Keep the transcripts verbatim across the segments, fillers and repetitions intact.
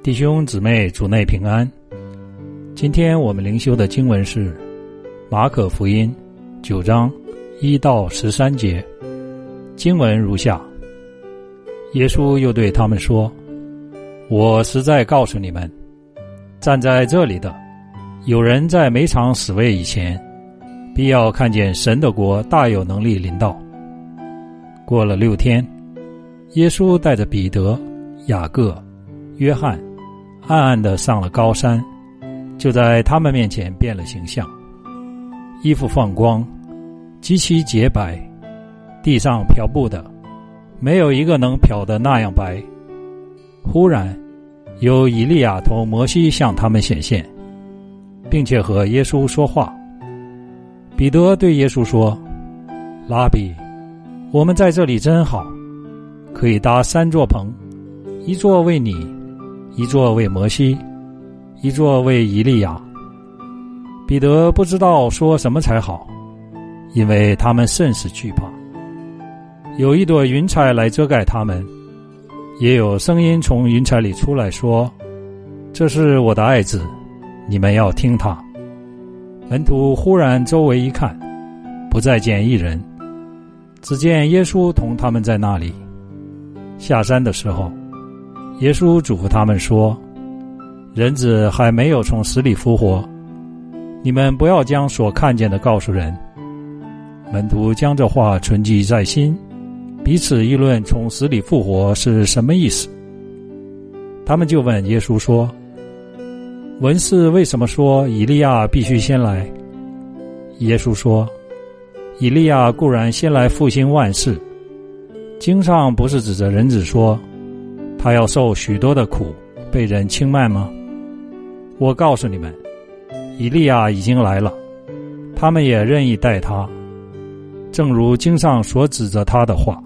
弟兄姊妹，主内平安。今天我们灵修的经文是马可福音九章一到十三节，经文如下：耶稣又对他们说，我实在告诉你们，站在这里的有人在没尝死味以前，必要看见神的国大有能力临到。过了六天，耶稣带着彼得、雅各、约翰暗暗地上了高山，就在他们面前变了形象，衣服放光，极其洁白，地上漂布的没有一个能漂得那样白。忽然有以利亚同摩西向他们显现，并且和耶稣说话。彼得对耶稣说，拉比，我们在这里真好，可以搭三座棚，一座为你，一座为摩西，一座为以利亚。彼得不知道说什么才好，因为他们甚是惧怕。有一朵云彩来遮盖他们，也有声音从云彩里出来说，这是我的爱子，你们要听他。门徒忽然周围一看，不再见一人，只见耶稣同他们在那里。下山的时候，耶稣嘱咐他们说，人子还没有从死里复活，你们不要将所看见的告诉人。门徒将这话存记在心，彼此议论从死里复活是什么意思。他们就问耶稣说，文士为什么说以利亚必须先来？耶稣说，以利亚固然先来复兴万事，经上不是指着人子说，他要受许多的苦，被人轻慢吗？我告诉你们，以利亚已经来了，他们也任意待他，正如经上所指着他的话。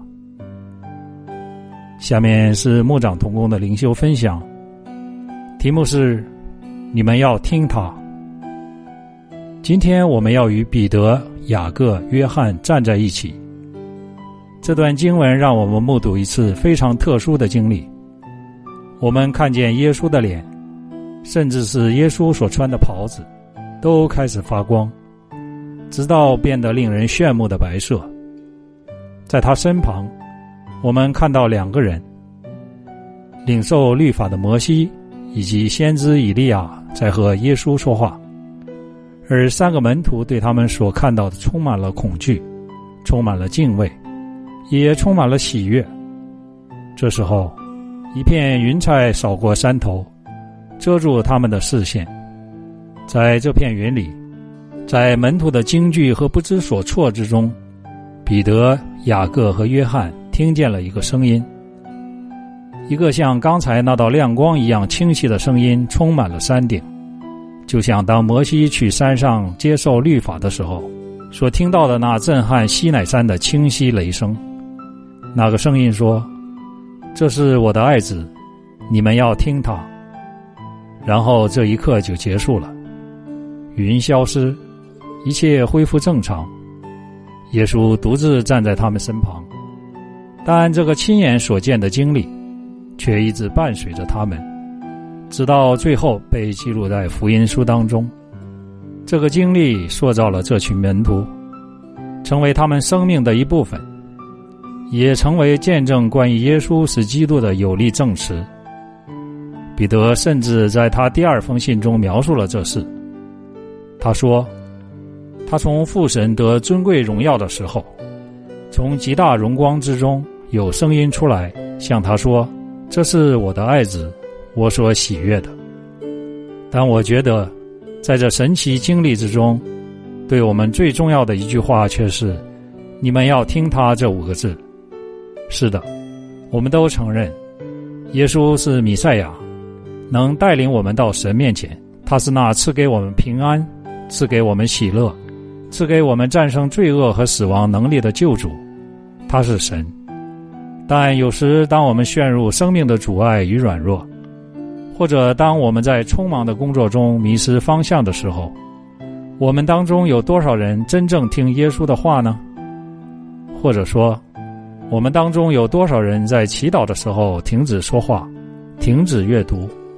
下面是牧长同工的灵修分享，题目是你们要听他。今天我们要与彼得、雅各、约翰站在一起。这段经文让我们目睹一次非常特殊的经历。我们看见耶稣的脸，甚至是耶稣所穿的袍子，都开始发光，直到变得令人炫目的白色。在他身旁，我们看到两个人，领受律法的摩西以及先知以利亚在和耶稣说话，而三个门徒对他们所看到的充满了恐惧，充满了敬畏，也充满了喜悦。这时候，一片云彩扫过山头，遮住他们的视线。在这片云里，在门徒的惊惧和不知所措之中，彼得、雅各和约翰听见了一个声音，一个像刚才那道亮光一样清晰的声音充满了山顶，就像当摩西去山上接受律法的时候所听到的那震撼西乃山的清晰雷声。那个声音说，这是我的爱子，你们要听他。然后这一刻就结束了，云消失，一切恢复正常。耶稣独自站在他们身旁，但这个亲眼所见的经历却一直伴随着他们，直到最后被记录在福音书当中。这个经历塑造了这群门徒，成为他们生命的一部分，也成为见证关于耶稣是基督的有力证词。彼得甚至在他第二封信中描述了这事。他说，他从父神得尊贵荣耀的时候，从极大荣光之中有声音出来，向他说，这是我的爱子，我所喜悦的。但我觉得在这神奇经历之中，对我们最重要的一句话却是，你们要听他这五个字。是的，我们都承认耶稣是弥赛亚，能带领我们到神面前，他是那赐给我们平安，赐给我们喜乐，赐给我们战胜罪恶和死亡能力的救主，他是神。但有时当我们陷入生命的阻碍与软弱，或者当我们在匆忙的工作中迷失方向的时候，我们当中有多少人真正听耶稣的话呢？或者说，我们当中有多少人在祈祷的时候停止说话，停止阅读，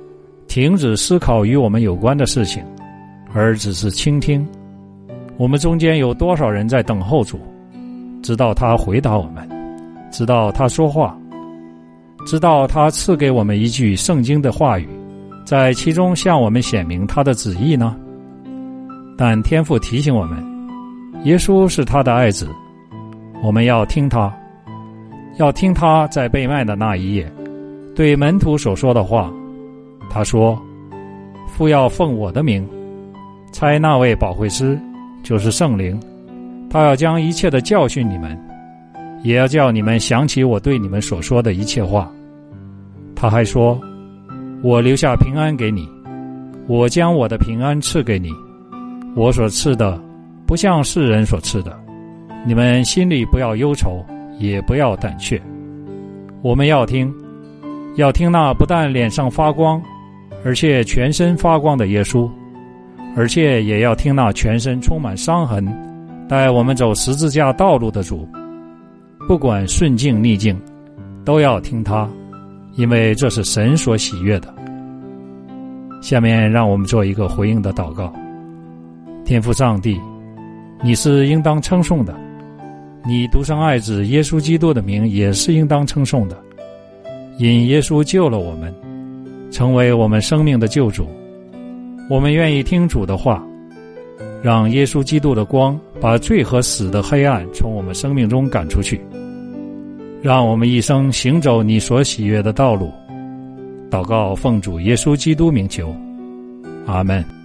停止思考与我们有关的事情，而只是倾听。我们中间有多少人在等候主，直到他回答我们，直到他说话，直到他赐给我们一句圣经的话语，在其中向我们显明他的旨意呢？但天父提醒我们，耶稣是他的爱子，我们要听他，要听他在被卖的那一夜对门徒所说的话。他说，父要奉我的名差那位保惠师，就是圣灵，他要将一切的教训你们，也要叫你们想起我对你们所说的一切话。他还说，我留下平安给你，我将我的平安赐给你，我所赐的不像世人所赐的，你们心里不要忧愁，也不要胆怯。我们要听，要听那不但脸上发光，而且全身发光的耶稣，而且也要听那全身充满伤痕，带我们走十字架道路的主。不管顺境逆境，都要听他，因为这是神所喜悦的。下面让我们做一个回应的祷告。天父上帝，你是应当称颂的，你独生爱子耶稣基督的名也是应当称颂的。因耶稣救了我们，成为我们生命的救主，我们愿意听主的话，让耶稣基督的光把罪和死的黑暗从我们生命中赶出去，让我们一生行走你所喜悦的道路。祷告奉主耶稣基督名求，阿们。